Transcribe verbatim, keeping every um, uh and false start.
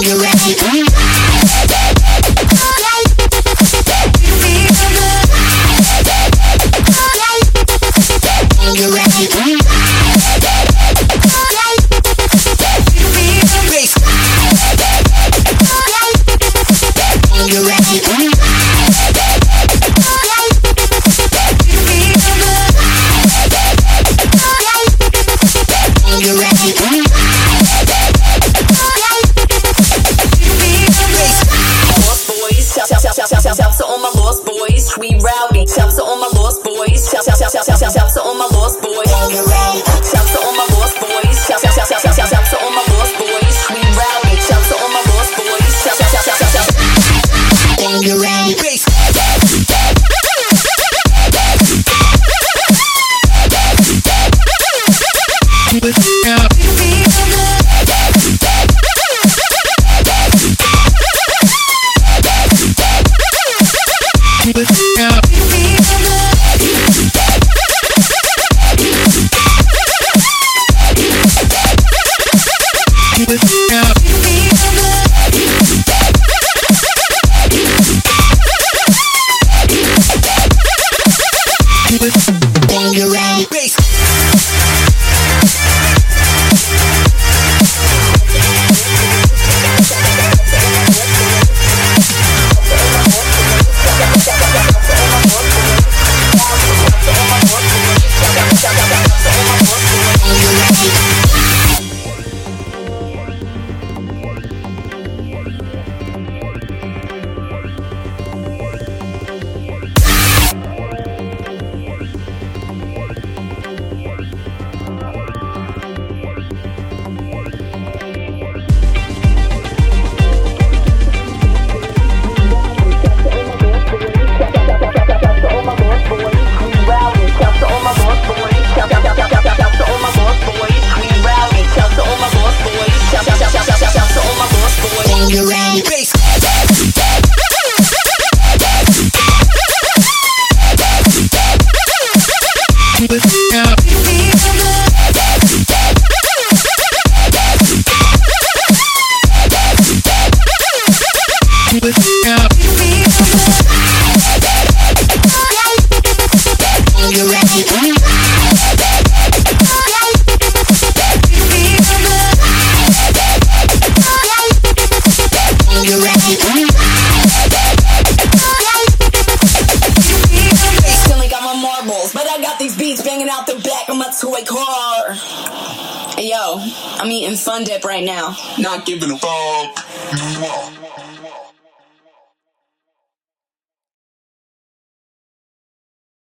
Shouts to all my lost boys, we rowdy. Shouts to all my lost boys. Shouts to all my lost boys. Shouts to all my lost boys. Shouts to all my lost boys, we rowdy. Shouts to all my lost boys. Shouts to rowdy. Bass. Hey yo, I'm eating Fun Dip right now. Not giving a fuck.